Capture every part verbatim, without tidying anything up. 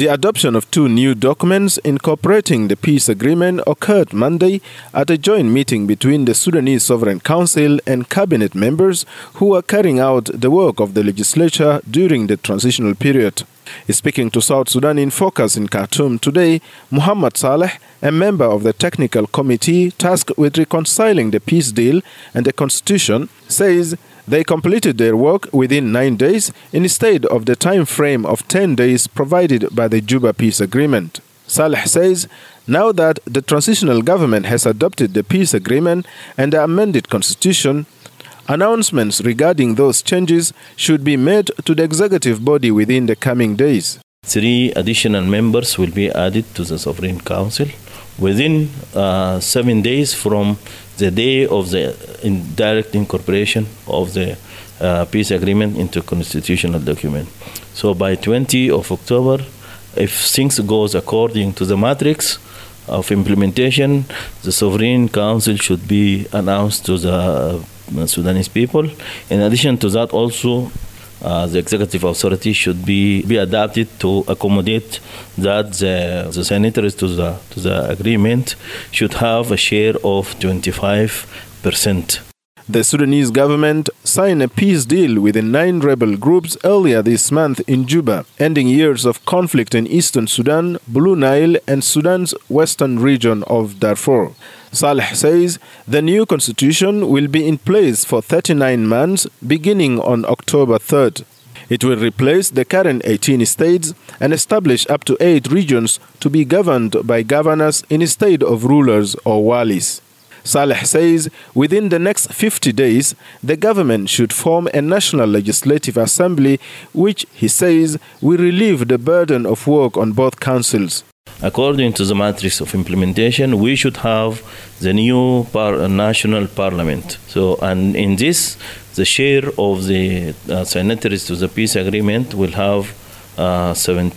The adoption of two new documents incorporating the peace agreement occurred Monday at a joint meeting between the Sudanese Sovereign Council and cabinet members who are carrying out the work of the legislature during the transitional period. Speaking to South Sudan in Focus in Khartoum today, Muhammad Saleh, a member of the technical committee tasked with reconciling the peace deal and the constitution, says they completed their work within nine days instead of the time frame of ten days provided by the Juba Peace Agreement. Saleh says now that the transitional government has adopted the peace agreement and the amended constitution, announcements regarding those changes should be made to the executive body within the coming days. Three additional members will be added to the Sovereign Council within uh, seven days from the day of the in direct incorporation of the uh, peace agreement into constitutional document. So by twentieth of October, if things goes according to the matrix of implementation, the Sovereign Council should be announced to the uh, Sudanese people. In addition to that, also Uh, the executive authority should be, be adapted to accommodate that the, the signatories to the, to the agreement should have a share of twenty-five percent. The Sudanese government signed a peace deal with the nine rebel groups earlier this month in Juba, ending years of conflict in eastern Sudan, Blue Nile, and Sudan's western region of Darfur. Saleh says the new constitution will be in place for thirty-nine months beginning on October third. It will replace the current eighteen states and establish up to eight regions to be governed by governors instead of rulers or walis. Saleh says within the next fifty days, the government should form a national legislative assembly, which, he says, will relieve the burden of work on both councils. According to the matrix of implementation, we should have the new par- national parliament. So, and in this, the share of the uh, signatories to the peace agreement will have uh,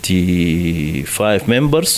seventy-five members,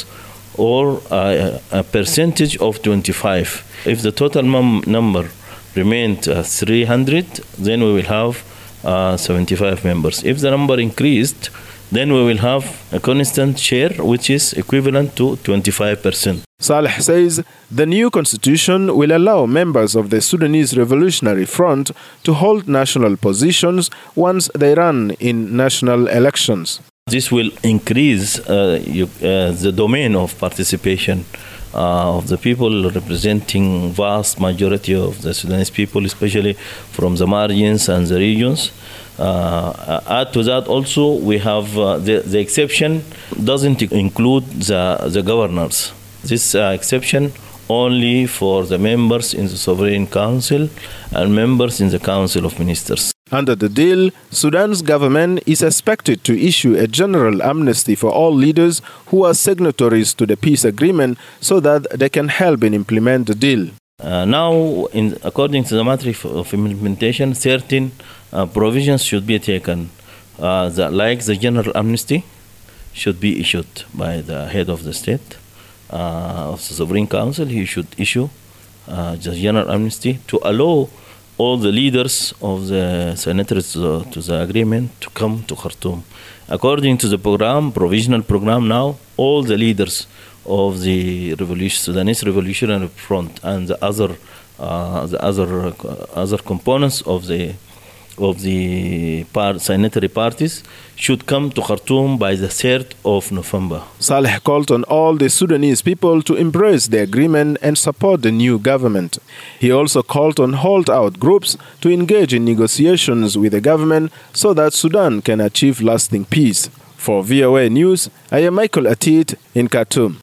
or uh, a percentage of twenty-five. If the total mum- number remained uh, three hundred, then we will have uh, seventy-five members. If the number increased, then we will have a constant share, which is equivalent to twenty-five percent. Saleh says the new constitution will allow members of the Sudanese Revolutionary Front to hold national positions once they run in national elections. This will increase uh, you, uh, the domain of participation uh, of the people representing vast majority of the Sudanese people, especially from the margins and the regions. Uh, add to that also, we have uh, the, the exception doesn't include the, the governors. This uh, exception only for the members in the Sovereign Council and members in the Council of Ministers. Under the deal, Sudan's government is expected to issue a general amnesty for all leaders who are signatories to the peace agreement so that they can help in implement the deal. Uh, now, in, according to the matrix of implementation, certain uh, provisions should be taken, uh, the, like the general amnesty should be issued by the head of the state, uh, of the Sovereign Council. He should issue uh, the general amnesty to allow all the leaders of the signatories to the, to the agreement to come to Khartoum. According to the program, provisional program now, all the leaders of the Revolution, Sudanese Revolutionary Front and the other, uh, the other, uh, other components of the of the par- signatory parties should come to Khartoum by the third of November. Saleh called on all the Sudanese people to embrace the agreement and support the new government. He also called on holdout groups to engage in negotiations with the government so that Sudan can achieve lasting peace. For V O A News, I am Michael Atit in Khartoum.